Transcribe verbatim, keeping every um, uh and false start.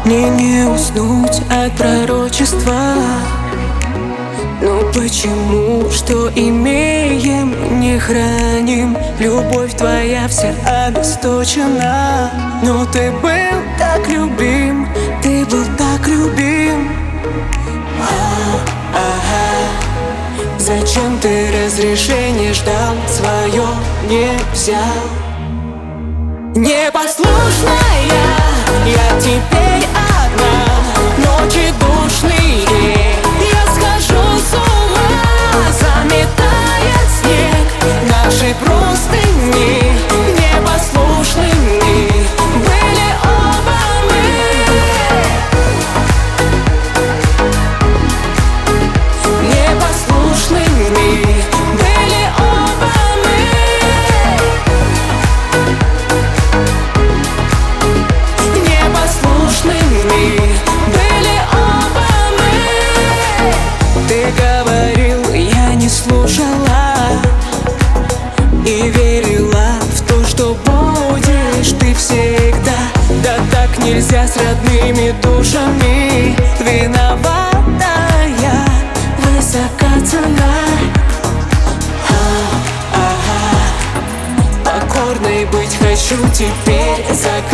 Мне не уснуть от пророчества. Но почему, что имеем, не храним? Любовь твоя вся обесточена. Но ты был так любим, ты был так любим. А-а-а. Зачем ты разрешение ждал, свое не взял? Непослушная, я теперь одна. Ночи душные, я схожу с ума. Заметает снег наши простыни. Непослушными были оба мы. Непослушными были оба мы. Непослушными были оба мы. Ты говорил, я не слушала и верила в то, что будешь ты всегда. Да так нельзя с родными душами. Виноватая, высока цена. А-а-а. Покорной быть хочу теперь, закрыть